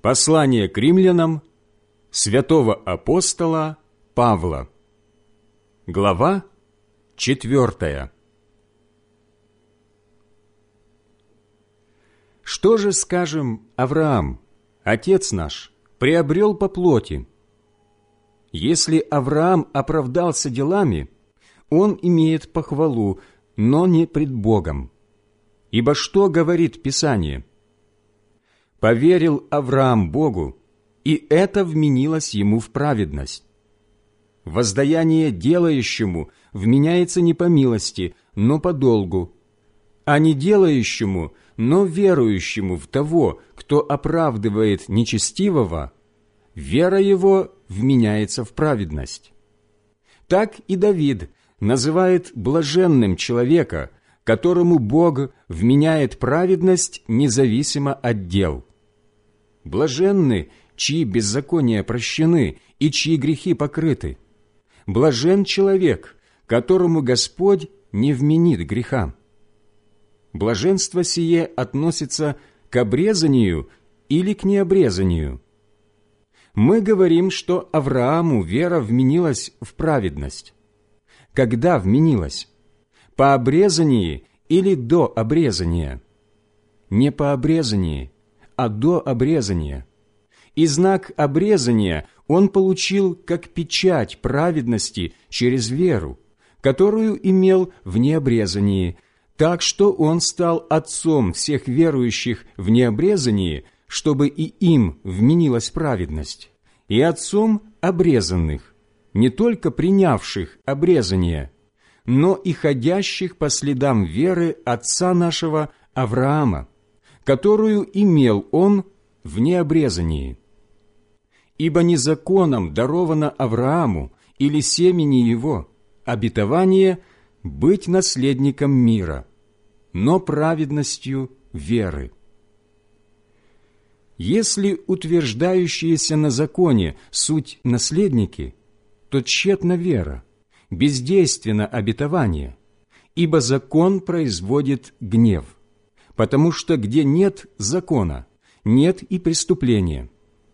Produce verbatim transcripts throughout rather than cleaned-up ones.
Послание к римлянам святого апостола Павла. Глава четвертая. Что же, скажем, Авраам, отец наш, приобрел по плоти? Если Авраам оправдался делами, он имеет похвалу, но не пред Богом. Ибо что говорит Писание? «Поверил Авраам Богу, и это вменилось ему в праведность». Воздаяние делающему вменяется не по милости, но по долгу, а не делающему, но верующему в того, кто оправдывает нечестивого, вера его вменяется в праведность. Так и Давид называет блаженным человека, которому Бог вменяет праведность независимо от дел. Блаженны, чьи беззакония прощены и чьи грехи покрыты. Блажен человек, которому Господь не вменит греха. Блаженство сие относится к обрезанию или к необрезанию. Мы говорим, что Аврааму вера вменилась в праведность. Когда вменилась? По обрезании или до обрезания? Не по обрезании, а до обрезания. И знак обрезания он получил как печать праведности через веру, которую имел в необрезании, так что он стал отцом всех верующих в необрезании, чтобы и им вменилась праведность, и отцом обрезанных, не только принявших обрезание, но и ходящих по следам веры отца нашего Авраама, которую имел он в необрезании. Ибо не законом даровано Аврааму или семени его обетование быть наследником мира, но праведностью веры. Если утверждающиеся на законе суть наследники, то тщетна вера, бездейственно обетование, ибо закон производит гнев, потому что где нет закона, нет и преступления.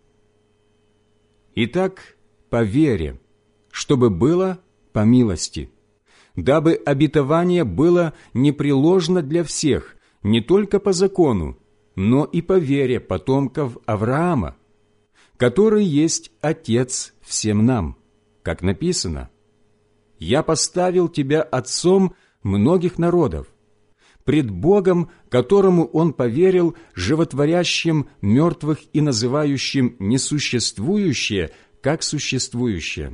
Итак, по вере, чтобы было по милости, дабы обетование было непреложно для всех, не только по закону, но и по вере потомков Авраама, который есть Отец всем нам, как написано: «Я поставил тебя отцом многих народов, пред Богом, которому он поверил, животворящим мертвых и называющим несуществующее, как существующее».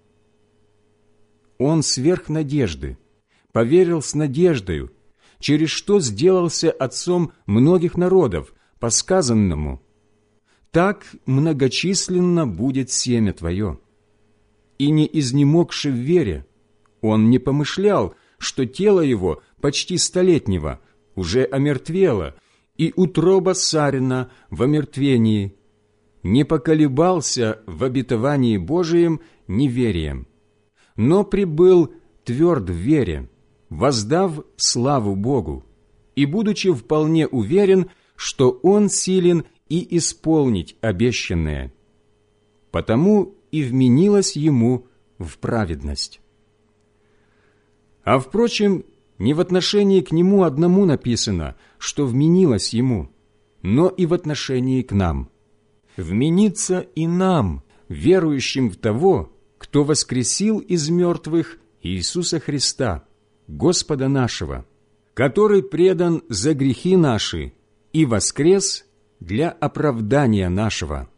Он сверх надежды, поверил с надеждою, через что сделался отцом многих народов, по сказанному: «Так многочисленно будет семя твое». И не изнемогши в вере, он не помышлял, что тело его почти столетнего уже омертвело, и утроба Сарина в омертвении, не поколебался в обетовании Божием неверием, но пребыл тверд в вере, воздав славу Богу, и будучи вполне уверен, что Он силен и исполнить обещанное. Потому и вменилось ему в праведность. А впрочем, не в отношении к нему одному написано, что вменилось ему, но и в отношении к нам. Вменится и нам, верующим в того, кто воскресил из мертвых Иисуса Христа, Господа нашего, который предан за грехи наши и воскрес для оправдания нашего.